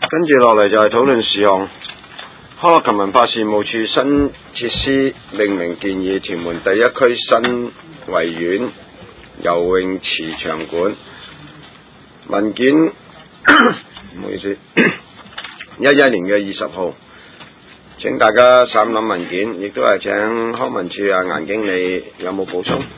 跟住落嚟就係討論事項。康樂及文化事務處新設施命名建議，屯門第一區新維園游泳池場館文件，唔好意思，11年嘅20號，請大家審諗文件，亦都係請康文署顏經理有冇補充？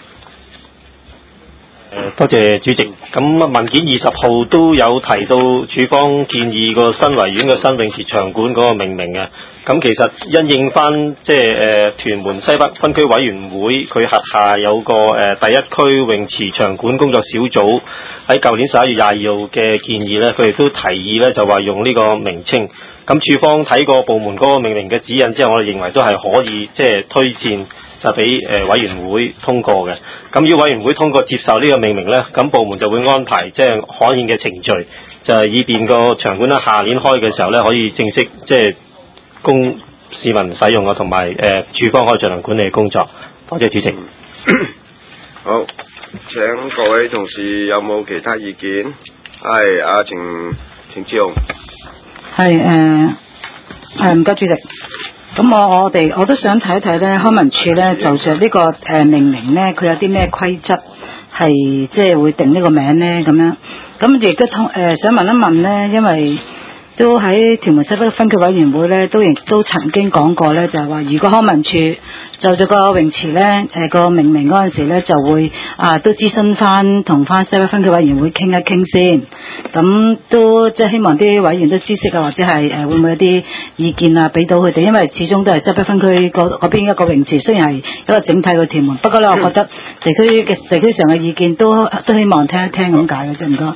多謝主席。咁文件20號都有提到署方建議個新維園嘅新泳池場館嗰個命名嘅。咁其實因應翻即係屯門西北分區委員會佢轄下有個第一區泳池場館工作小組喺舊年11月22號嘅建議咧，佢哋都提議咧就話用呢個名稱。咁署方睇過部門嗰個命名嘅指引之後，我哋認為都係可以即係推薦。就俾委員會通過嘅，咁如果委員會通過接受呢個命名呢，咁部門就會安排即係可憲嘅程序，就係以便個場館咧下年開嘅時候呢，可以正式即係供市民使用啊，同埋署方可以進行管理嘅工作。多謝主席。 好，請各位同事有冇其他意見？係阿程志雄。 係唔該主席。咁我都想睇一睇咧，康文署咧就着呢個命名咧，佢有啲咩規則係即係會定呢個名咧咁樣。咁亦都想問一問咧，因為都喺屯門西北分區委員會咧，都曾經講過咧，就係話如果康文署就咗個泳池咧個命名嗰陣時咧，就會都諮詢翻同翻西北分區委員會傾一傾先。咁都即係希望啲委員都知悉啊，或者係會唔會有啲意見啊俾到佢哋，因為始終都係西北分區嗰邊一個泳池，雖然係一個整體嘅屯門，不過咧我覺得地區上嘅意見都希望聽一聽咁解嘅啫，唔該。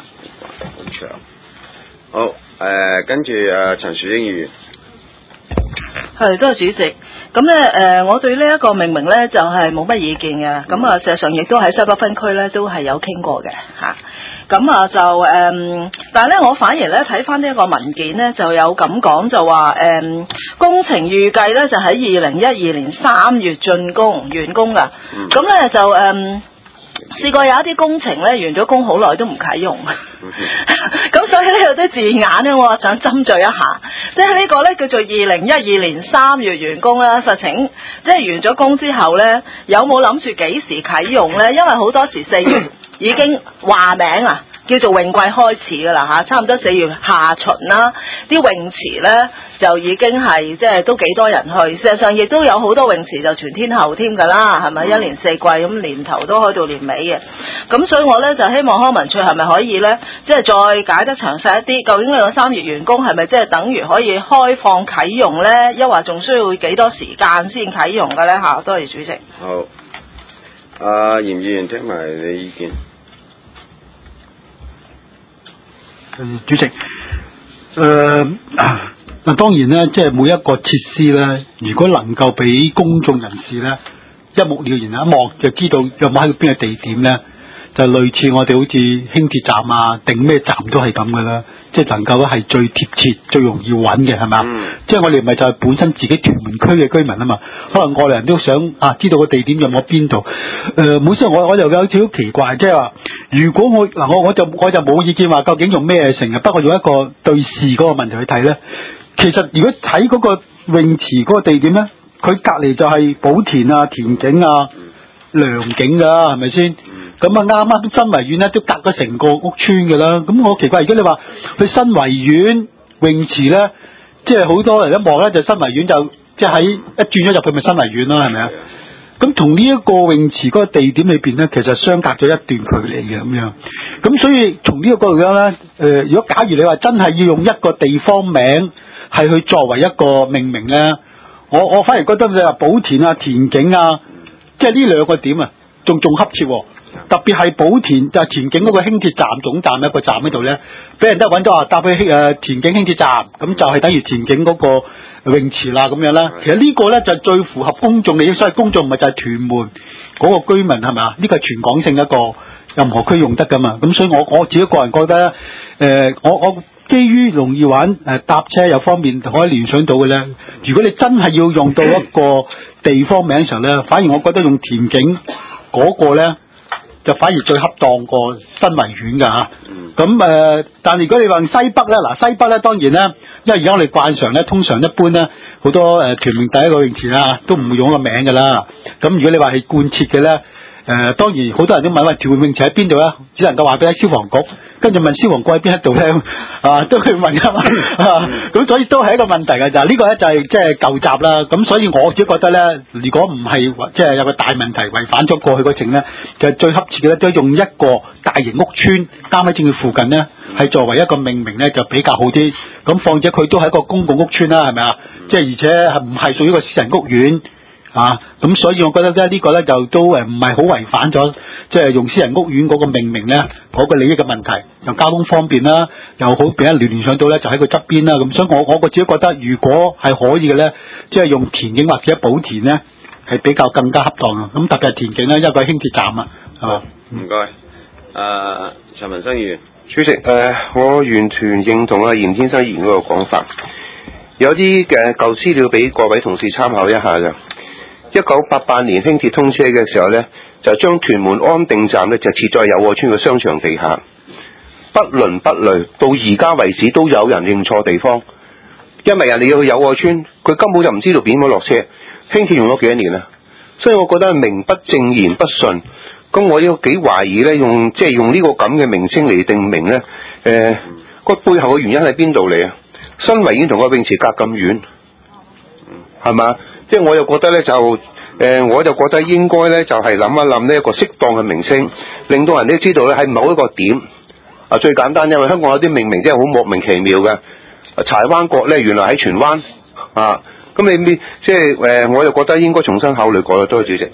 好，跟住陳樹英議員。 係，多謝主席。咁咧我對呢一個命名咧就係冇乜意見嘅。咁事實上亦都喺西北分區咧都係有傾過嘅嚇。咁就但係咧我反而咧睇翻呢一個文件咧就有咁講，就話工程預計咧就喺2012年3月竣工完工㗎。咁咧就試過有一啲工程咧完咗工好耐都唔啟用，咁所以呢度啲字眼咧，我想斟酌一下，即係呢個咧叫做2012年3月完工啦。實情即係完咗工之後咧，有冇諗住幾時啟用咧？因為好多時4月已經話名啊。叫做泳季開始㗎啦嚇，差唔多4月下旬啦，啲泳池咧就已經係即係都幾多人去。事實上亦都有好多泳池就全天候添㗎啦，係咪？一年四季咁年頭都開到年尾嘅。咁所以我咧就希望康文署係咪可以咧，即係再解得詳細一啲？究竟呢個3月完工係咪即係等於可以開放啟用咧？抑或仲需要幾多時間先啟用嘅咧嚇？多謝主席。 好，嚴議員聽埋你意見。 主席，當然咧，即係每一個設施咧，如果能夠俾公眾人士咧一目了然一望就知道有冇喺邊個地點咧，就類似我哋好似輕鐵站啊，定咩站都係咁噶啦，即係能夠係最貼切、最容易揾嘅，係嘛？即係我哋唔係就係本身自己屯門區嘅居民啊嘛，可能外來人都想知道個地點有冇邊度。本身我又有少少奇怪，即係話如果我就冇意見話究竟用咩成啊，不過用一個對視嗰個問題去睇咧，其實如果睇嗰個泳池嗰個地點咧，佢隔離就係寶田啊、田景啊、良景㗎，係咪先？咁啱新維園咧都隔咗成個屋村㗎啦。咁我奇怪，如果你話去新維園泳池咧，即係好多人一望咧就新維園就即係喺一轉咗入去咪新維園啦，係咪啊？咁同呢一個泳池嗰個地點裏邊咧，其實相隔咗一段距離嘅咁樣。咁所以從呢個角度講咧，如果假如你話真係要用一個地方名係去作為一個命名咧，我反而覺得你話寶田啊、田景啊，即係呢兩個點啊，仲恰切喎。特別係寶田就田景嗰個輕鐵站總站一個站喺度咧，俾人都揾到搭去田景輕鐵站，咁就係等於田景嗰個泳池啦咁樣啦。其實呢個咧就最符合公眾利益，所以公眾唔係就係屯門嗰個居民係咪？呢個係全港性一個任何區用得噶嘛。咁所以我自己個人覺得我基於容易玩搭車有方面可以聯想到嘅咧，如果你真係要用到一個地方名嘅時候咧，反而我覺得用田景嗰個咧就反而最恰當過新維園㗎嚇。咁但如果你話西北咧，嗱西北咧當然咧，因為而家我哋慣常咧，通常一般咧好多屯門第一個泳池啦，都唔會用個名㗎啦。咁如果你話係貫徹嘅咧，當然好多人都問喂，屯門泳池喺邊度咧？只能夠話俾消防局，跟住問消防局喺邊一度咧，都去問㗎嘛。咁所以都係一個問題㗎咋。呢個咧就係即係舊習啦。咁所以我自己覺得咧，如果唔係即係有個大問題違反咗過去嗰程咧，就最恰切嘅咧，都用一個大型屋邨啱喺正佢附近咧，係作為一個命名咧就比較好啲。咁況且佢都係一個公共屋邨啦，係咪啊？即係而且係唔係屬於一個私人屋苑？咁所以我覺得咧呢個咧就都唔係好違反咗，即係用私人屋苑嗰個命名咧嗰個利益嘅問題，又交通方便啦，又好俾人聯想到咧就喺佢側邊啦。咁所以我自己覺得，如果係可以嘅咧，即係用田徑或者寶田咧係比較更加恰當啊。咁特別係田徑咧，因為佢係輕鐵站啊。 唔該，陳文生議員。 主席，我完全認同嚴天生議員嗰個講法，有啲嘅舊資料俾各位同事參考一下嘅。1988年輕鐵通車嘅時候呢，就將屯門安定站呢就設在友和村嘅商場地下，不倫不類，到而家為止都有人認錯地方，因為人哋要去友和村，佢根本就唔知道點樣落車。輕鐵用咗幾多年啦，所以我覺得名不正言不順。咁我都幾懷疑呢，用呢個咁嘅名稱嚟定名呢，個背後嘅原因喺邊度嚟啊？新維園同個泳池隔咁遠，係嘛？即係我又覺得咧我就覺得應該咧就係諗一諗呢一個適當嘅名稱，令到人哋知道咧喺某一個點最簡單，因為香港有啲命名真係好莫名其妙嘅。柴灣角咧原來喺荃灣咁你即係我就覺得應該重新考慮過啦。多謝主席。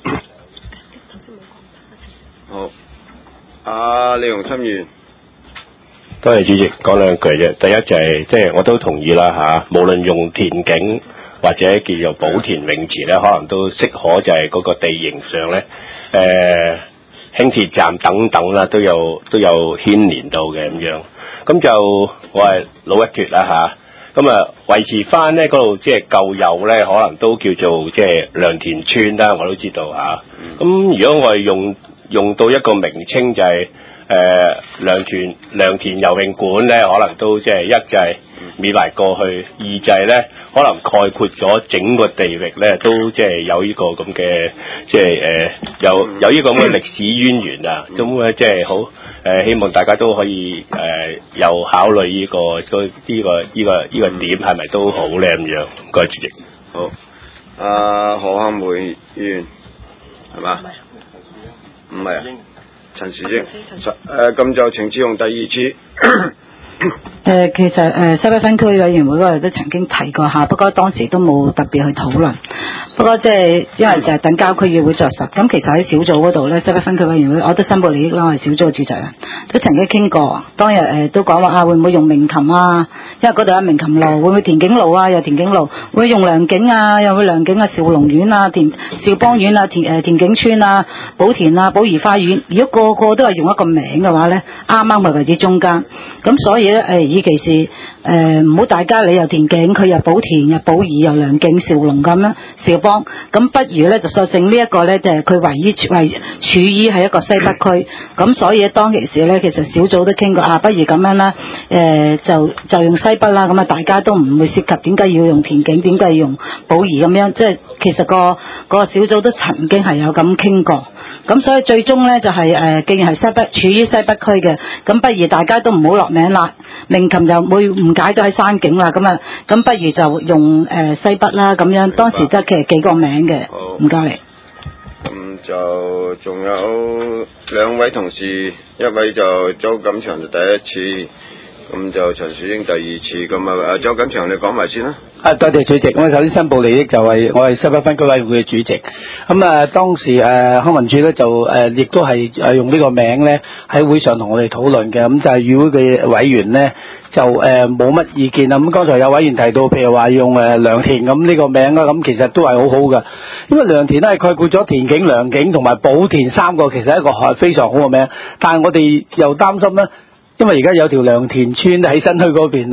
好，李榮森議員。 多謝主席，講兩句啫。第一就係即係我都同意啦無論用田徑或者叫做寶田泳池咧，可能都適可，就係嗰個地形上咧，輕鐵站等等啦，都有牽連到嘅咁樣。咁就我係老一脱啦咁維持翻咧嗰度即係舊有咧，可能都叫做即係良田村啦，我都知道咁如果我係用到一個名稱就係良田游泳館咧，可能都即係一就係緬懷過去，二就係咧可能概括咗整個地域咧，都即係有呢個咁嘅即係有呢個咁嘅歷史淵源啊。咁咧即係好希望大家都可以又考慮呢個點係咪都好咧咁樣。唔該主席。 好，何漢梅議員係嘛？唔係啊。陳樹英，咁就程志雄第二次。 其實西北分區委員會嗰日都曾經提過下，不過當時都冇特別去討論。不過即係因為就係等郊區議會作實。咁其實喺小組嗰度咧，西北分區委員會我都申報利益啦，我係小組嘅主席人，都曾經傾過。當日都講話會唔會用鳴琴啊？因為嗰度有鳴琴路，會唔會田徑路啊？有田徑路，會用良景啊？又會良景啊？兆龍苑啊？兆邦苑啊？田景村啊？寶田啊？寶怡花園。如果個個都係用一個名嘅話咧，啱啱係位置中間。咁所以咧以其是唔好大家你又田徑，佢又寶田又寶怡又良景兆龍咁樣兆邦，咁不如咧就索性呢一個咧就係佢處於係一個西北區，咁所以當其時咧其實小組都傾過不如咁樣啦，就用西北啦，咁大家都唔會涉及點解要用田徑，點解要用寶怡咁樣，即係其實個小組都曾經係有咁傾過。咁所以最終咧就係既然係處於西北區嘅，咁不如大家都唔好落名啦，鳴琴就會誤解到喺山景啦，咁不如就用西北啦，咁樣當時得其實幾個名嘅，唔該你。 咁就仲有兩位同事，一位就周錦祥就第一次，咁就陳樹英第二次，咁周錦祥你講埋先啦。 多謝主席。我首先申報利益就係我係西北分區委員會嘅主席。咁當時康文署咧就亦都係用呢個名咧喺會上同我哋討論嘅。咁就係議會嘅委員咧就冇乜意見啦。咁剛才有委員提到，譬如話用良田咁呢個名啦，咁其實都係好好嘅，因為良田咧係概括咗田徑、良景同埋寶田三個，其實係一個係非常好嘅名。但係我哋又擔心咧，因為而家有條良田村喺新墟嗰邊啊。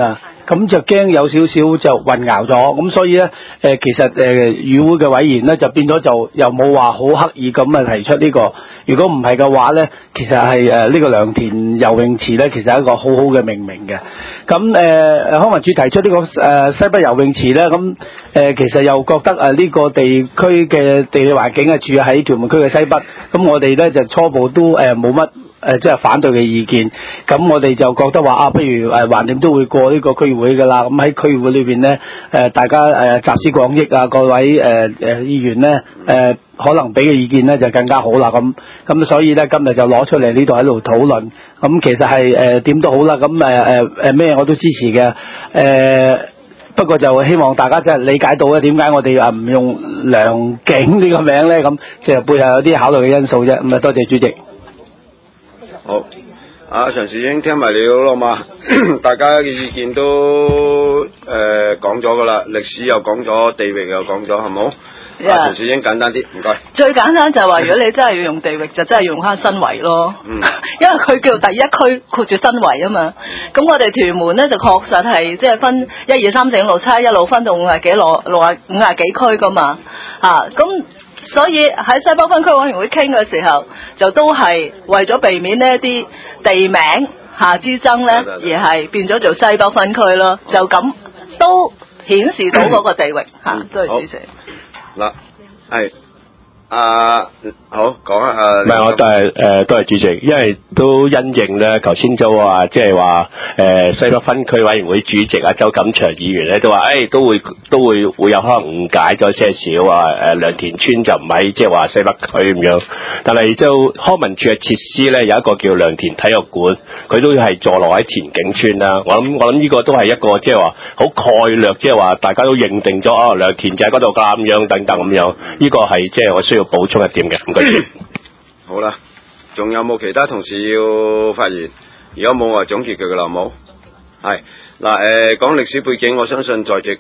咁就驚有少少就混淆咗，咁所以咧其實議會嘅委員咧就變咗就又冇話好刻意咁啊提出呢個，如果唔係嘅話咧，其實係呢個良田游泳池咧，其實係一個好好嘅命名嘅。咁康文署提出呢個西北游泳池咧，咁其實又覺得呢個地區嘅地理環境係住喺屯門區嘅西北，咁我哋咧就初步都冇乜即係反對嘅意見，咁我哋就覺得話不如橫掂都會過呢個區議會㗎啦，咁喺區議會裏邊咧大家集思廣益啊，各位議員咧可能俾嘅意見咧就更加好啦，咁所以咧今日就攞出嚟呢度喺度討論，咁其實係點都好啦，咁咩我都支持嘅，不過就希望大家即係理解到咧點解我哋唔用良景呢個名咧，咁即係背後有啲考慮嘅因素啫，咁多謝主席。 好，陳士英聽埋你好嘛？大家嘅意見都講咗㗎啦，歷史又講咗，地域又講咗，係冇？陳士英簡單啲，唔該。 最簡單就係話，如果你真係要用地域，就真係用翻新圍咯。因為佢叫第一區括住新圍啊嘛。咁我哋屯門咧就確實係即係分1、2、3、4、5、6、7一路分到50幾區噶嘛。咁。所以喺西北分區委員會傾嘅時候，就都係為咗避免呢一啲地名之爭咧，而係變咗做西北分區咯。就咁都顯示到嗰個地域都係主席。 嗱，係。好講啊！ 唔係我都係主席，因為都因應咧，頭先就話即係話西北分區委員會主席啊周錦祥議員咧都話都會有可能誤解咗些少良田村就唔喺即係話西北區咁樣，但係就康文署嘅設施咧有一個叫良田體育館，佢都係坐落喺田景村啦。我諗呢個都係一個即係話好概略，即係話大家都認定咗良田就喺嗰度㗎咁樣等等咁樣，呢個係即係我需要補充一點嘅，唔該。 好啦，仲有冇其他同事要發言？如果冇，我總結佢嘅啦，冇。係嗱，講歷史背景，我相信在席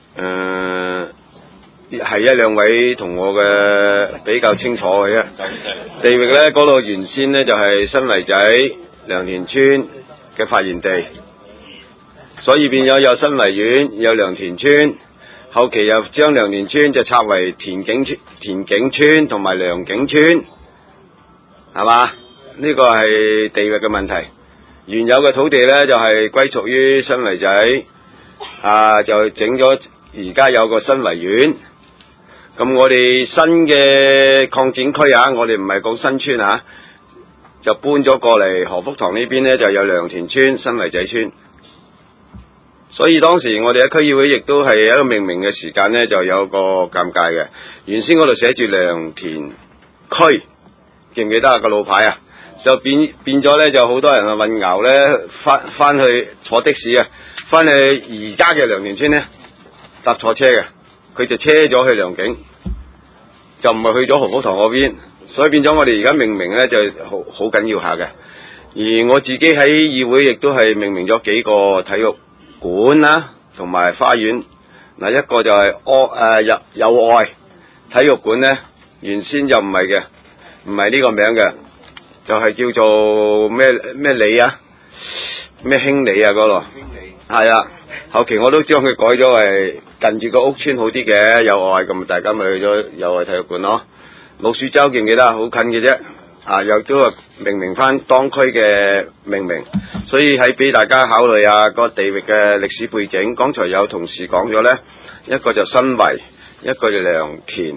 係1、2位同我嘅比較清楚嘅啫。地域咧，嗰度原先咧就係新圍仔良田村嘅發源地，所以變咗有新圍縣，有良田村。後期又將良田村就拆為田景村同埋良景村，係嘛？呢個係地域嘅問題。原有嘅土地咧就係歸屬於新圍仔，就整咗而家有個新圍縣。咁我哋新嘅擴展區我哋唔係講新村就搬咗過嚟何福堂呢邊咧就有良田村、新圍仔村。所以當時我哋喺區議會亦都係一個命名嘅時間咧，就有個尷尬嘅。原先嗰度寫住良田區，記唔記得個路牌就變咗咧，就好多人混淆咧，翻去坐的士翻去而家嘅良田村咧，搭錯車嘅，佢就車咗去良景，就唔係去咗何福堂嗰邊，所以變咗我哋而家命名咧就好緊要下嘅。而我自己喺議會亦都係命名咗幾個體育館啦，同埋花園。一個就係友愛體育館咧，原先就唔係嘅，唔係呢個名嘅，就係叫做咩里咩興里嗰度，係後期我都將佢改咗為近住個屋村好啲嘅友愛，咁大家咪去咗友愛體育館咯。老鼠洲記唔記得？好近嘅啫。又都係命名翻當區嘅命名，所以喺俾大家考慮個地域嘅歷史背景。剛才有同事講咗呢，一個就新圍，一個就良田。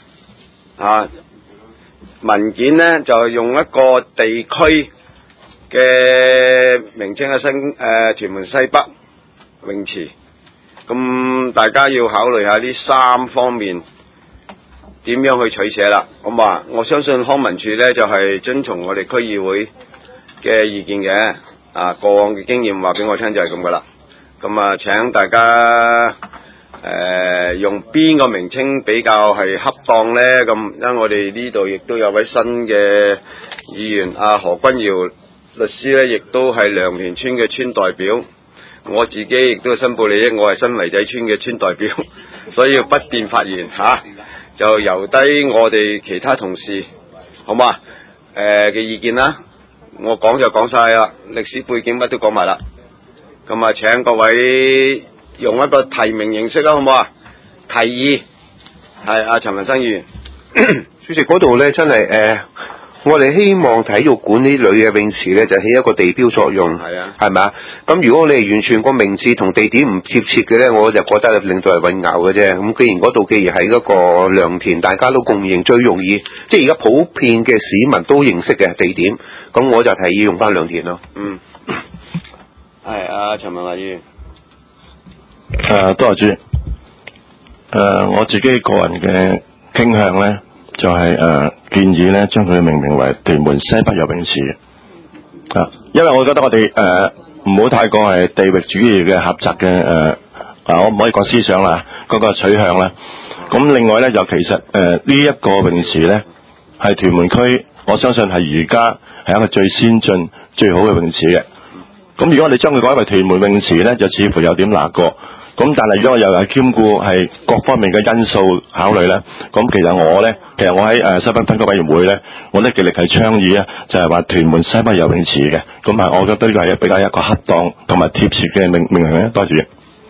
文件呢就用一個地區嘅名稱屯門西北泳池。咁大家要考慮下呢3方面點樣去取捨啦。咁我相信康文署呢就係遵從我哋區議會嘅意見嘅。過往嘅經驗話俾我聽就係咁噶啦。咁請大家用邊個名稱比較係恰當呢？咁因為我哋呢度亦都有位新嘅議員何君堯律師呢，亦都係良田村嘅村代表。我自己亦都申報利益，我係新圍仔村嘅村代表，所以要不便發言就由低我哋其他同事好嘛嘅意見啦。我講就講晒啦，歷史背景乜都講埋啦。 咁啊，請各位用一個提名形式啦，好唔好啊？提議係阿陳文生議員， 主席嗰度咧真係我哋希望體育館呢類嘅泳池咧就起一個地標作用， 係啊， 係咪啊？咁如果你係完全個名字同地點唔貼切嘅咧，我就覺得令到係混淆嘅啫。咁既然嗰度既然係一個良田，大家都共認，最容易即係而家普遍嘅市民都認識嘅地點，咁我就提議用翻良田咯。 嗯，係阿陳文華議員。 多謝主席。我自己個人嘅傾向咧，就係建議咧將佢命名為屯門西北游泳池。因為我覺得我哋唔好太過係地域主義嘅狹窄嘅我唔可以講思想啦，嗰個取向啦。咁另外咧，就其實呢一個泳池咧係屯門區，我相信係而家係一個最先進、最好嘅泳池嘅。咁如果我哋將佢改為屯門泳池咧，就似乎有點難過。咁但係如果我又係兼顧係各方面嘅因素考慮咧，咁其實我喺西北分區委員會咧，我都極力係倡議啊，就係話屯門西北游泳池嘅。咁啊，我覺得呢個係比較一個恰當同埋貼切嘅命名咧。多謝。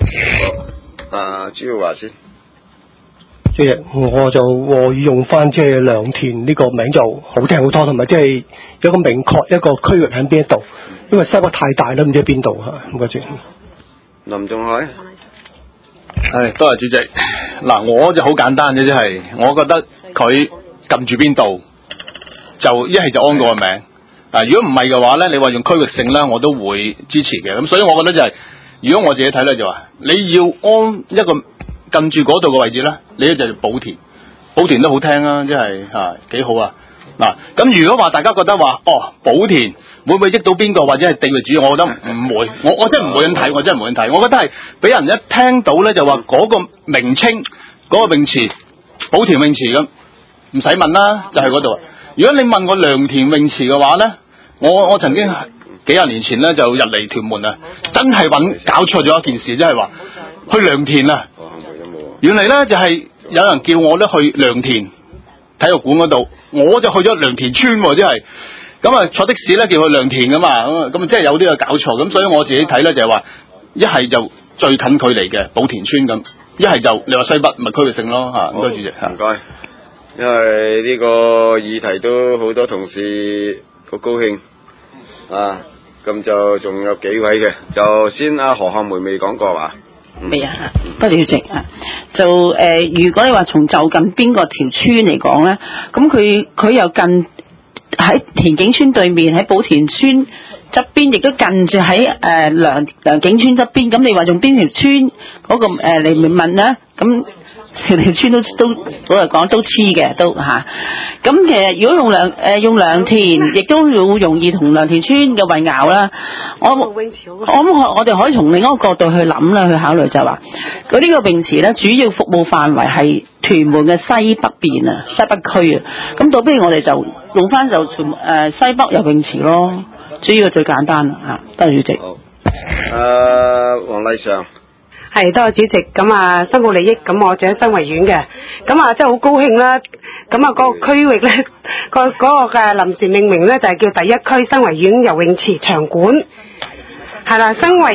朱耀華先。 主席，我就和意用翻即係良田呢個名就好聽好多，同埋即係有個明確一個區域喺邊一度，因為西北太大啦，唔知喺邊度嚇。唔該主席。林仲海。 係，多謝主席。嗱，我就好簡單嘅，即係我覺得佢撳住邊度，就一係就安嗰個名。如果唔係嘅話咧，你話用區域性咧，我都會支持嘅。咁所以我覺得就係，如果我自己睇咧就話，你要安一個近住嗰度嘅位置咧，你咧就寶田，寶田都好聽啊，即係幾好啊。嗱，咁如果話大家覺得話，寶田會唔會益到邊個或者係地域主義？我覺得唔會，我真係唔會咁睇，我真係唔會咁睇。我覺得係俾人一聽到咧就話嗰個名稱嗰個泳池寶田泳池咁，唔使問啦，就係嗰度。如果你問我良田泳池嘅話咧，我曾經幾廿年前咧就入嚟屯門啊，真係搞錯咗一件事，即係話去良田啊。原嚟咧就係有人叫我咧去良田體育館嗰度，我就去咗良田村喎，即係咁啊！坐的士咧叫去良田噶嘛，咁即係有啲嘅搞錯，咁所以我自己睇咧就係話，一係就最近距離嘅寶田村咁，一係就你話西北咪區域性咯嚇。唔該主席， 唔該。因為呢個議題都好多同事好高興啊，咁就仲有幾位嘅，就先阿何漢梅未講過話。 未啊，多謝主席啊。就如果你話從就近邊個條村嚟講咧，咁佢又近喺田景村對面，喺寶田村側邊，亦都近住喺良景村側邊。咁你話用邊條村嗰個嚟問咧？咁條村都我嚟講都黐嘅都嚇。咁其實如果用良田，亦都好容易同良田村嘅混淆啦。我哋可以從另一個角度去諗啦，去考慮就係話，佢呢個泳池咧，主要服務範圍係屯門嘅西北邊啊，西北區啊。咁倒不如我哋就用翻就西北游泳池咯，主要最簡單啦嚇。多謝主席。 好。黃麗尚。 係，多謝主席。咁啊，申報利益，咁我住喺新圍苑嘅，咁啊真係好高興啦。咁啊，嗰個區域咧，嗰個嘅臨時命名咧就係叫第一區新圍苑游泳池場館，係啦，新圍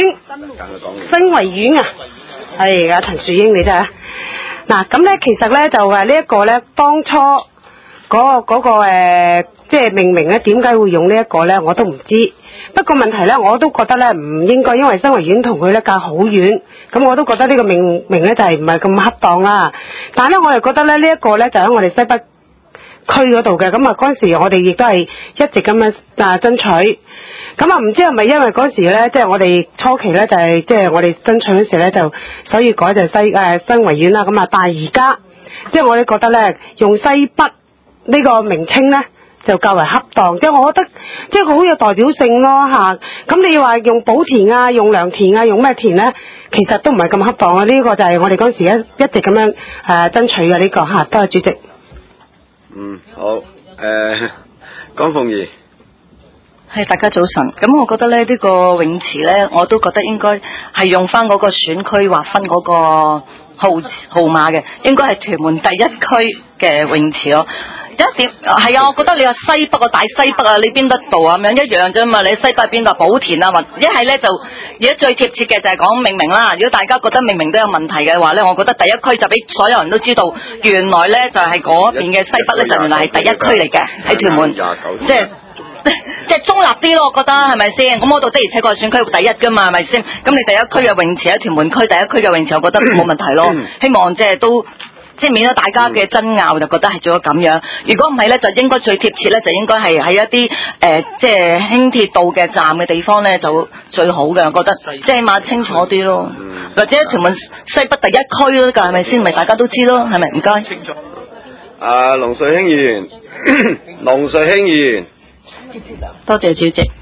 苑啊，係阿陳樹英你睇下。嗱，咁咧其實咧就呢一個咧，當初嗰個即係命名咧，點解會用呢一個咧，我都唔知。不過問題咧，我都覺得咧唔應該，因為新圍苑同佢咧隔好遠，咁我都覺得呢個命名咧就係唔係咁恰當啦。但係咧，我又覺得咧呢一個咧就喺我哋西北區嗰度嘅，咁啊嗰陣時我哋亦都係一直咁樣爭取。咁啊唔知係咪因為嗰時咧，即係我哋初期咧就係即係我哋爭取嗰時咧就所以改就新圍苑啦。咁啊，但係而家即係我哋覺得咧用西北呢個名稱咧，就較為恰當，即係我覺得即係好有代表性咯嚇。咁你話用寶田啊、用良田啊、用咩田咧，其實都唔係咁恰當啊。呢個就係我哋嗰陣時一直咁樣爭取嘅呢個嚇。多謝主席。 好。江鳳儀。 係，大家早晨。咁我覺得咧呢個泳池咧，我都覺得應該係用翻嗰個選區劃分嗰個號碼嘅，應該係屯門第一區嘅泳池咯。 一點係啊，我覺得你話西北啊，大西北啊，你邊得度啊咁樣一樣啫嘛。你西北邊度寶田啊，或一係咧就而家最貼切嘅就係講命名啦。如果大家覺得命名都有問題嘅話咧，我覺得第一區就俾所有人都知道，原來咧就係嗰邊嘅西北咧就原來係第一區嚟嘅喺屯門，即係中立啲咯，我覺得係咪先？咁我度的而且確係選區第一㗎嘛，係咪先？咁你第一區嘅泳池喺屯門區第一區嘅泳池，我覺得冇問題咯。希望即係都。即係免咗大家嘅爭拗，就覺得係做咗咁樣。如果唔係咧，就應該最貼切咧，就應該係喺一啲即係輕鐵道嘅站嘅地方咧，就最好嘅。我覺得即係起碼清楚啲咯。或者屯門西北第一區咯，㗎係咪先？咪大家都知咯，係咪？唔該。清楚。 龍瑞興議員，龍瑞興議員。 多謝主席。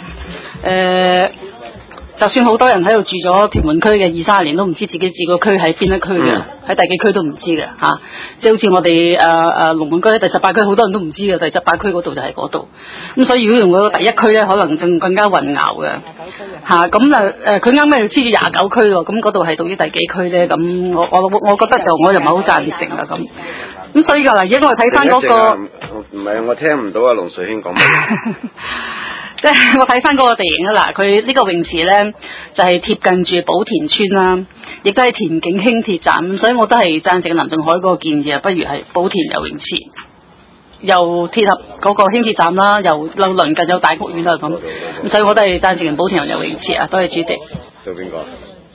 就算好多人喺度住咗屯門區嘅20-30年，都唔知自己住個區喺邊一區嘅，喺第幾區都唔知嘅嚇。即係好似我哋龍門區第18區，好多人都唔知嘅，第18區嗰度就係嗰度。咁所以如果用嗰個第一區咧，可能仲更加混淆嘅嚇。咁佢啱啱又黐住29區喎，咁嗰度係屬於第幾區咧？咁我覺得我又唔係好贊成啦咁。咁所以㗎啦，而家我哋睇翻嗰個唔係我聽唔到啊，龍瑞興講乜？ 即係我睇翻嗰個地形啊，嗱，佢呢個泳池咧就係貼近住寶田村啦，亦都係田徑輕鐵站，所以我都係贊成林仲海嗰個建議啊，不如係寶田游泳池，又貼合嗰個輕鐵站啦，又鄰近有大屋苑啦咁，所以我都係贊成寶田游泳池啊，多謝主席。 做邊個？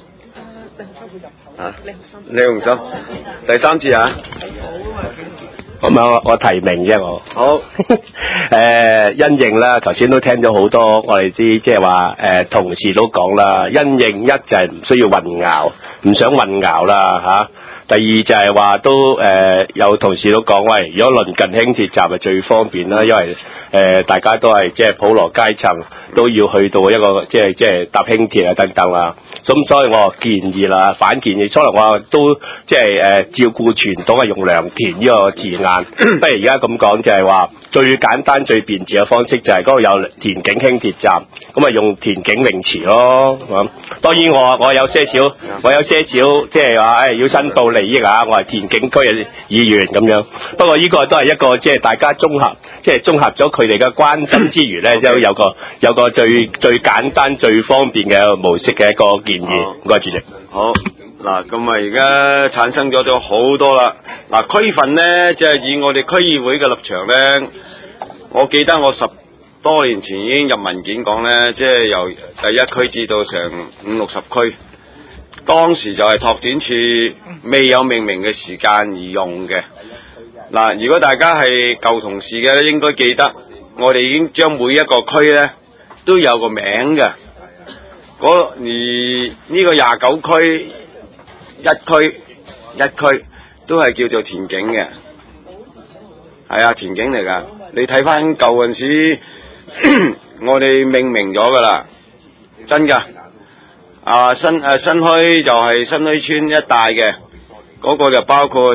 李鴻心，第三次啊？ 咁啊，我提名啫我。好。因應啦，頭先都聽咗好多，我哋知即係話同事都講啦，因應一就係唔需要混淆，唔想混淆啦嚇。第二就係話都有同事都講，喂，如果鄰近輕鐵站係最方便啦，因為大家都係即係普羅階層，都要去到一個即係搭輕鐵啊等等啦。咁所以我建議啦，反建議，初頭我都即係照顧傳統係用良田呢個字眼，不如而家咁講就係話最簡單最便捷嘅方式就係嗰度有田徑輕鐵站，咁啊用田徑泳池咯。當然我有些少即係話要申報利益啊，我係田徑區嘅議員咁樣。不過呢個都係一個即係大家綜合咗佢哋嘅關心之餘咧，都有個最簡單最方便嘅模式嘅一個建議。唔該，主席。 好。嗱，咁啊，而家產生咗好多啦。嗱，區分呢，即係以我哋區議會嘅立場呢，我記得我10多年前已經入文件講呢，即係由第一區至到成50-60區，當時就係拓展處未有命名嘅時間而用嘅。嗱，如果大家係舊同事嘅，應該記得我哋已經將每一個區呢都有個名嘅。而呢個29區。一區都係叫做田徑嘅，係啊，田徑嚟噶。你睇翻舊陣時，我哋命名咗噶啦，真噶。新墟就係新墟村一帶嘅，嗰個就包括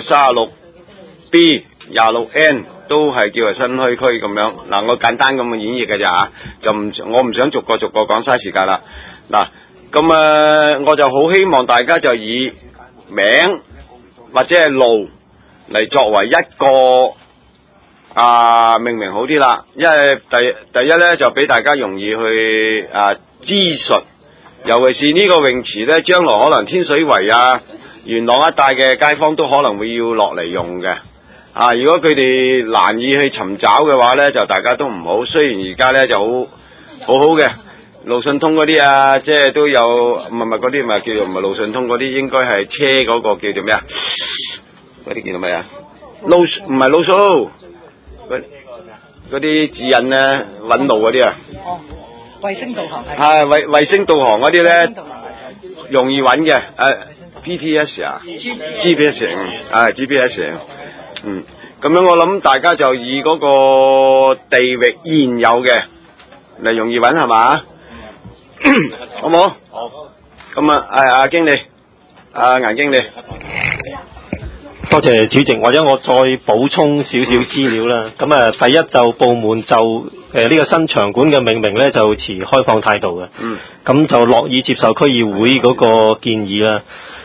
36B、26N 都係叫做新墟區咁樣。嗱，我簡單咁嘅演繹嘅咋嚇，我唔想逐個講，嘥時間啦。嗱，咁我就好希望大家就以名或者係路嚟作為一個命名好啲啦，因為第一咧就俾大家容易去資述，尤其是呢個泳池咧，將來可能天水圍元朗一帶嘅街坊都可能會要落嚟用嘅。如果佢哋難以去尋找嘅話咧，就大家都唔好。雖然而家咧就好嘅。路順通嗰啲即係都有，唔係嗰啲咪叫做唔係路順通嗰啲，應該係車嗰個叫做咩啊？嗰啲叫做咩啊？路唔係路數，嗰啲指引咧，揾路嗰啲啊。哦，衛星導航係。衛星導航嗰啲咧，容易揾嘅，GPS 啊 ，GPS，GPS，咁樣我諗大家就以嗰個地域現有嘅嚟容易揾係嘛？好冇？好。咁阿經理，顏經理。 多謝主席，或者我再補充少少資料啦。咁第一就部門就呢個新場館嘅命名咧，就持開放態度嘅。咁就樂意接受區議會嗰個建議啦。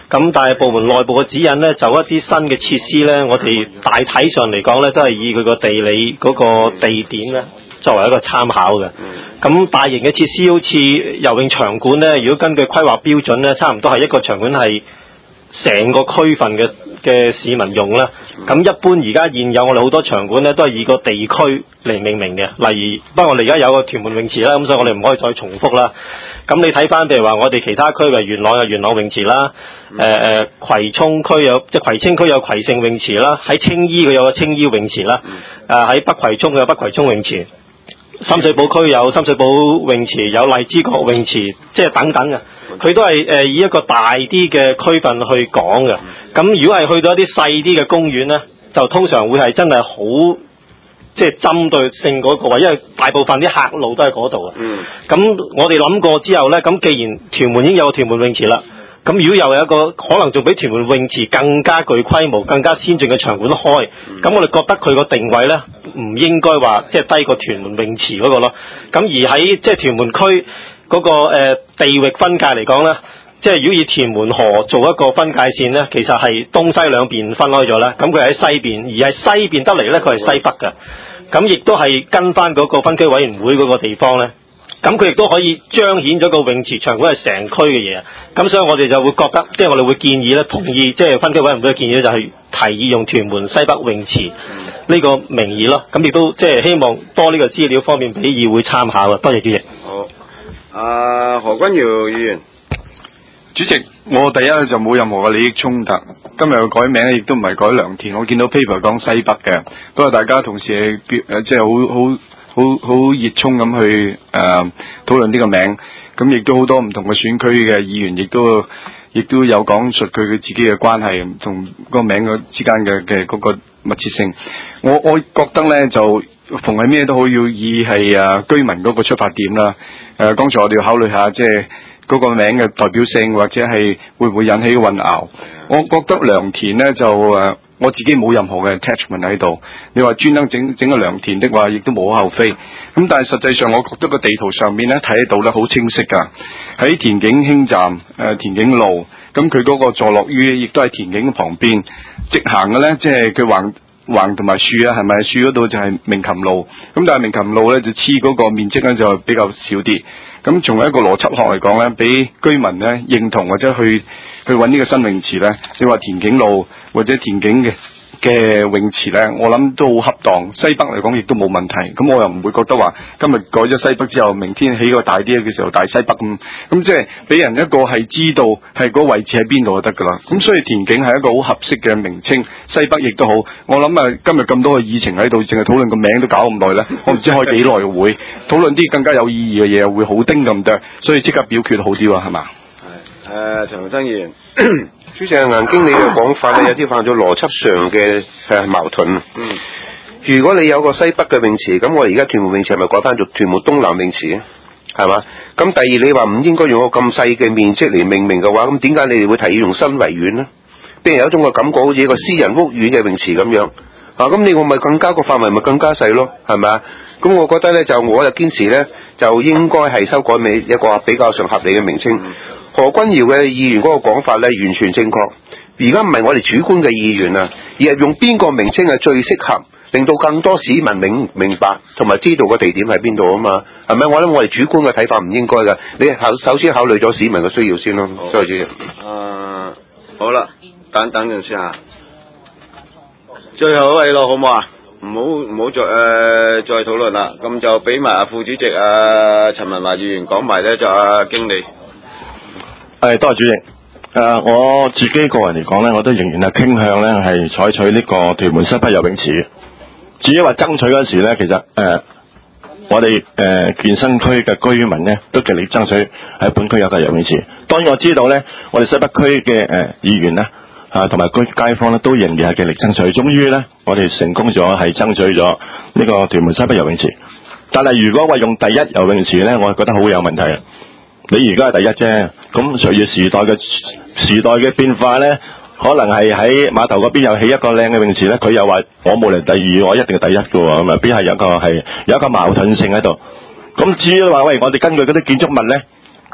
咁但係部門內部嘅指引咧，就一啲新嘅設施咧，我哋大體上嚟講咧，都係以佢個地理嗰個地點咧作為一個參考嘅。咁大型嘅設施好似游泳場館咧，如果根據規劃標準咧，差唔多係一個場館係成個區份嘅市民用啦。咁一般而家現有我哋好多場館咧，都係以個地區嚟命名嘅。例如，不過我哋而家有個屯門泳池啦，咁所以我哋唔可以再重複啦。咁你睇翻譬如話我哋其他區嘅元朗有元朗泳池啦，葵涌區有即係葵青區有葵盛泳池啦，喺青衣佢有個青衣泳池啦，喺北葵涌佢有北葵涌泳池。深水埗區有深水埗泳池，有荔枝角泳池，即係等等嘅，佢都係以一個大啲嘅區份去講嘅。咁如果係去到一啲細啲嘅公園咧，就通常會係真係好即係針對性嗰個位，因為大部分啲客路都喺嗰度啊。咁我哋諗過之後咧，咁既然屯門已經有個屯門泳池啦，咁如果又有一個可能仲比屯門泳池更加具規模、更加先進嘅場館開，咁我哋覺得佢個定位咧唔應該話即係低過屯門泳池嗰個咯。咁而喺即係屯門區嗰個地域分界嚟講咧，即係如果以屯門河做一個分界線咧，其實係東西兩邊分開咗啦。咁佢喺西邊，而係西邊得嚟咧，佢係西北嘅。咁亦都係跟翻嗰個分區委員會嗰個地方咧。咁佢亦都可以彰顯咗個泳池場館係成區嘅嘢，咁所以我哋就會覺得，即係我哋會建議咧，同意即係分區委員會嘅建議咧，就係提議用屯門西北泳池呢個名義咯。咁亦都即係希望多呢個資料方面俾議會參考啊。多謝主席。 好，何君堯議員。 主席，我第一就冇任何嘅利益衝突。今日改名亦都唔係改良田，我見到 paper 講西北嘅，不過大家同時係即係好熱衷咁去討論呢個名，咁亦都好多唔同嘅選區嘅議員亦都有講述佢自己嘅關係同個名之間嘅嗰個密切性。我覺得咧就逢係咩都好要以係居民嗰個出發點啦。剛才我哋要考慮下即係嗰個名嘅代表性，或者係會唔會引起混淆。我覺得良田咧就我自己冇任何嘅 attachment 喺度，你話專登整個良田的話，亦都無可厚非。咁但係實際上，我覺得個地圖上面咧睇得到咧好清晰㗎。喺田景興站田景路，咁佢嗰個坐落於亦都係田景旁邊，直行嘅咧，即係佢橫同埋樹啊，係咪樹嗰度就係鳴琴路？咁但係鳴琴路咧就黐嗰個面積咧就比較少啲。咁從一個邏輯學嚟講咧，俾居民咧認同或者去揾呢個新泳池咧，你話田景路或者田景嘅泳池咧，我諗都好恰當。西北嚟講亦都冇問題。咁我又唔會覺得話今日改咗西北之後，明天起個大啲嘅時候大西北咁即係俾人一個係知道係個位置喺邊度就得㗎啦。咁所以田景係一個好合適嘅名稱，西北亦都好。我諗今日咁多嘅議程喺度，淨係討論個名都搞咁耐咧，我唔知開幾耐嘅會討論啲更加有意義嘅嘢，會好丁咁多，所以即刻表決好啲喎，係嘛？ 陳生議員。 主席，顏經理嘅講法咧，有啲犯咗邏輯上嘅矛盾。如果你有個西北嘅泳池，咁我而家屯門泳池係咪改翻做屯門東南泳池？係嘛？咁第二，你話唔應該用個咁細嘅面積嚟命名嘅話，咁點解你哋會提議用新維園呢？俾人有一種嘅感覺，好似一個私人屋苑嘅泳池咁樣。咁你我咪更加個範圍咪更加細咯？係咪啊？咁我覺得咧，我就堅持咧，就應該係修改為一個比較上合理嘅名稱。何君堯嘅議員嗰個講法咧，完全正確。而家唔係我哋主觀嘅意願啊，而係用邊個名稱係最適合，令到更多市民明白同埋知道個地點喺邊度啊嘛？係咪？我諗我哋主觀嘅睇法唔應該㗎。你首先考慮咗市民嘅需要先咯。多謝主席。 好啦，等陣先啊。最後一位咯，好唔好啊？唔好再討論啦。咁就俾埋副主席陳文華議員講埋咧，就經理。 多謝主席。我自己個人嚟講咧，我都仍然係傾向咧係採取呢個屯門西北游泳池。至於話爭取嗰時咧，其實我哋健身區嘅居民咧都極力爭取喺本區有個游泳池。當然我知道咧，我哋西北區嘅議員咧同埋街坊咧都仍然係極力爭取。終於咧，我哋成功咗係爭取咗呢個屯門西北游泳池。但係如果話用第一游泳池咧，我係覺得好有問題啊！你而家係第一啫，咁隨住時代嘅變化咧，可能係喺碼頭嗰邊又起一個靚嘅泳池咧，佢又話我冇嚟第二，我一定係第一嘅喎，咁啊邊係有一個矛盾性喺度。咁至於話喂，我哋根據嗰啲建築物咧，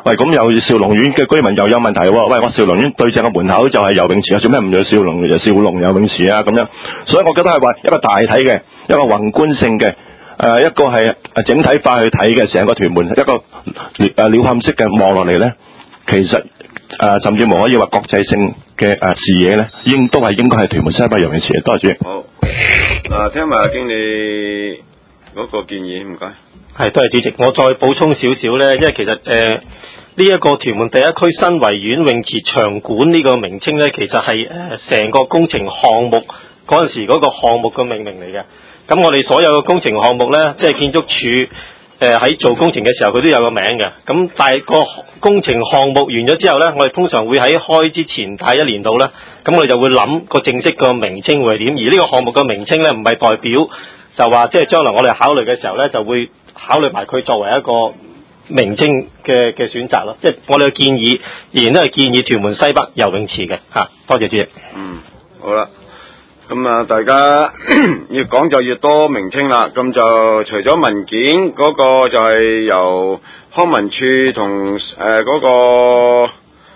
喂，咁又兆龍苑嘅居民又有問題喎。喂，我兆龍苑對正個門口就係游泳池啊，做咩唔去兆龍游泳池啊？咁樣，所以我覺得係話一個大體嘅，一個宏觀性嘅，一個係整體化去睇嘅成個屯門一個鳥瞰式嘅望落嚟咧，其實甚至乎可以話國際性嘅視野咧，應該係屯門西北游泳池。多謝主席。 好，聽埋經理嗰個建議，唔該。 係，多謝主席。我再補充少少咧，因為其實呢一個屯門第一區新維園泳池場館呢個名稱咧，其實係成個工程項目嗰陣時嗰個項目嘅命名嚟嘅。咁我哋所有嘅工程項目咧，即係建築署喺做工程嘅時候，佢都有個名嘅。咁但係個工程項目完咗之後咧，我哋通常會喺開之前大一年度咧，咁我哋就會諗個正式個名稱會係點。而呢個項目嘅名稱咧，唔係代表就話即係將來我哋考慮嘅時候咧，就會考慮埋佢作為一個名稱嘅選擇咯。即係我哋嘅建議仍然都係建議屯門西北游泳池嘅嚇。多謝主席。 好啦。咁啊，大家越講就越多名稱啦。咁就除咗文件嗰個就係由康文署同嗰個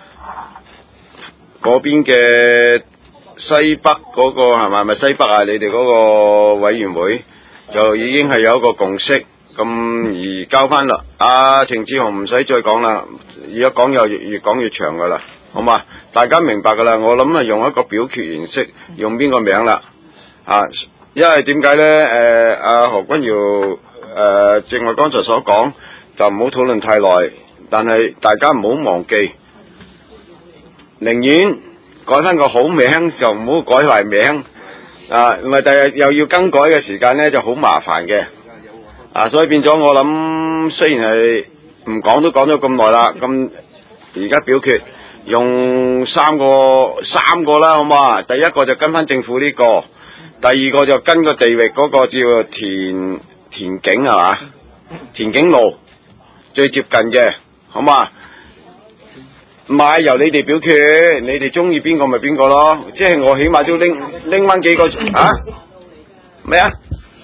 嗰邊嘅西北嗰個係咪西北啊？你哋嗰個委員會就已經係有一個共識。咁而交翻啦，程志雄唔使再講啦，而家講又越講越長噶啦。好嘛，大家明白噶啦。我諗係用一個表決形式，用邊個名啦？因為點解咧？何君堯正如剛才所講，就唔好討論太耐。但係大家唔好忘記，寧願改翻個好名，就唔好改壞名。唔係第日又要更改嘅時間咧，就好麻煩嘅。所以變咗我諗，雖然係唔講都講咗咁耐啦，咁而家表決。用三個啦，好嘛？第一個就跟翻政府呢個，第二個就跟個地域嗰個叫田景係嘛？田景路最接近嘅，好嘛？唔係由你哋表決，你哋中意邊個咪邊個咯？即係我起碼都拎翻幾個咩啊？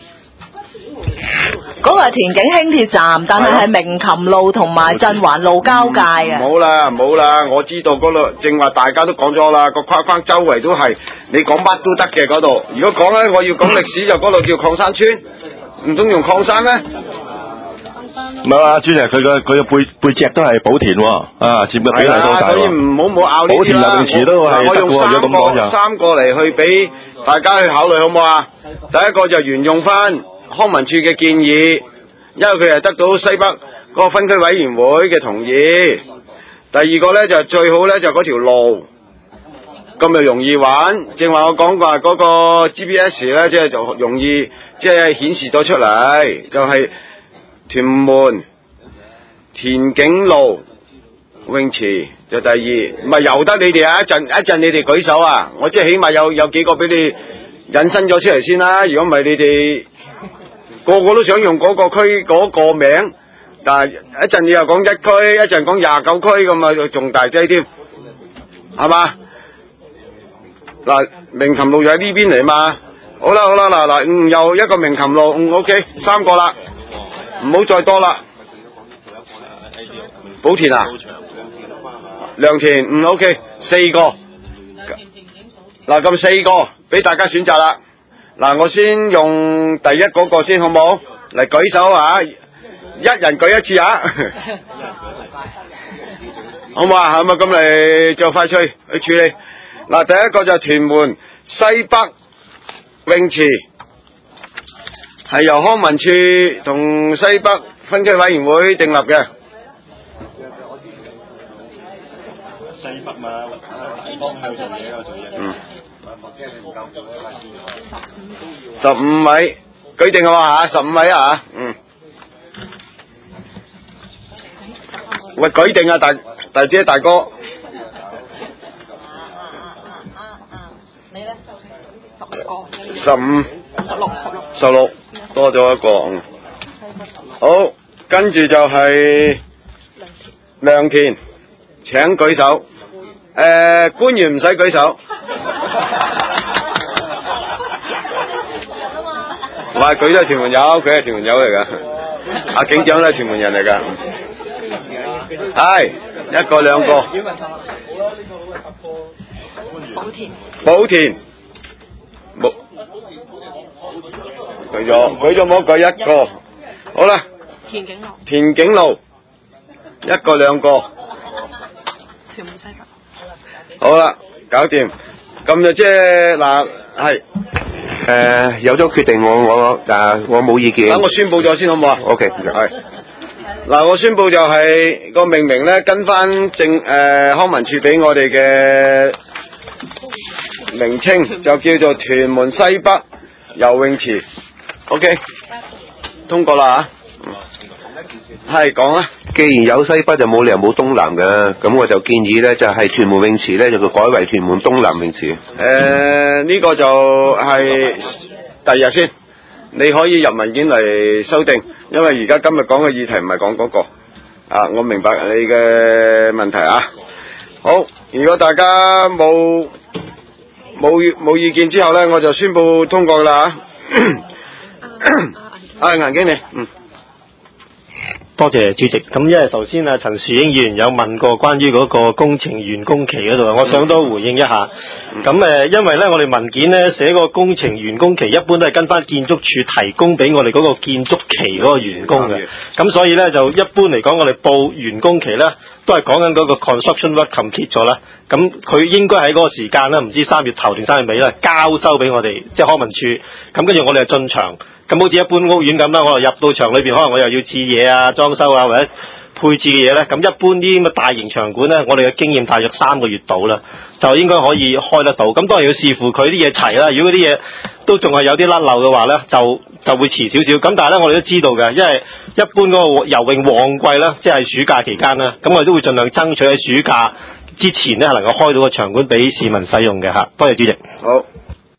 嗰個係田景輕鐵站，但係鳴琴路同埋振環路交界啊！ 冇啦，我知道嗰度正話大家都講咗啦，個框框周圍都係，你講乜都得嘅嗰度。如果講咧，我要講歷史就嗰度叫礦山村，唔通用礦山咩？ 唔係啊，主席，佢嘅背脊都係寶田喎，佔嘅比例都大喎。 所以唔好拗呢啲啦。寶田游泳池都係得喎，如果咁講就。三個嚟去俾大家去考慮好唔好啊？第一個就沿用翻康文署嘅建議，因為佢係得到西北嗰個分區委員會嘅同意。第二個呢，就最好呢，就嗰條路咁就容易玩。正話我講過嗰個 GPS 呢，即係就容易即係顯示到出嚟，就係屯門田景路泳池就第二，唔係由得你哋啊！一陣你哋舉手啊！我即係起碼有幾個俾你引申咗出嚟先啦。如果唔係你哋。個個都想用嗰個區嗰個名，但係一陣你又講一區，一陣講29區咁啊，仲大劑添，係嘛？嗱，鳴琴路就喺呢邊嚟嘛。好啦，嗱，又一個鳴琴路，OK， 3個啦，唔好再多啦。寶田啊，良田，OK， 4個。嗱，咁4個俾大家選擇啦。嗱，我先用第一嗰個先好冇？嚟舉手啊！一人舉一次啊！好嘛，係咪咁嚟就快脆去處理？嗱，第一個就屯門西北泳池，係由康文署同西北分區委員會訂立嘅。西北嘛，幫佢做嘢啊，做嘢。15米，舉定啊嘛，15米啊，喂，舉定啊，大姐大哥。你咧？15。16，多咗一個。好，跟住就係良田，請舉手。官員唔使舉手。話佢都係屯門友，佢係屯門友嚟噶。阿警長都係屯門人嚟噶。 係一個兩個。寶田冇舉咗冇舉一個，好啦。田景路一個兩個。好啦，搞掂。咁就即係嗱係。 有咗決定，我冇意見。 等我宣佈咗先好唔好啊 ？OK， 係。嗱，我宣佈就係個命名咧，跟翻康文署俾我哋嘅名稱，就叫做屯門西北游泳池。OK， 通過啦嚇。係講啊。 既然有西北，就冇理由冇東南嘅，咁我就建議咧，就係屯門泳池咧，就改為屯門東南泳池。 呢個就係第二日先，你可以入文件嚟修訂，因為而家今日講嘅議題唔係講嗰個。啊，我明白你嘅問題啊。好，如果大家冇意見之後咧，我就宣佈通過啦嚇。顏經理， 多謝主席。咁因為頭先啊陳樹英議員有問過關於嗰個工程完工期嗰度，我想多回應一下。咁因為咧我哋文件咧寫個工程完工期一般都係跟翻建築署提供俾我哋嗰個建築期嗰個完工嘅。咁所以咧就一般嚟講，我哋報完工期咧都係講緊嗰個 construction work complete 咗啦。咁佢應該喺嗰個時間咧，唔知3月頭定3月尾咧交收俾我哋，即係康文署。咁跟住我哋就進場。咁好似一般屋苑咁啦，我入到場裏邊，可能我又要置嘢啊、裝修啊或者配置嘅嘢咧。咁一般啲咁嘅大型場館咧，我哋嘅經驗大約3個月到啦，就應該可以開得到。咁當然要視乎佢啲嘢齊啦。如果啲嘢都仲係有啲甩漏嘅話咧，就會遲少少。咁但係咧，我哋都知道嘅，因為一般嗰個游泳旺季咧，即係暑假期間啦，咁我哋都會盡量爭取喺暑假之前咧，能夠開到個場館俾市民使用嘅嚇。多謝主席。 好。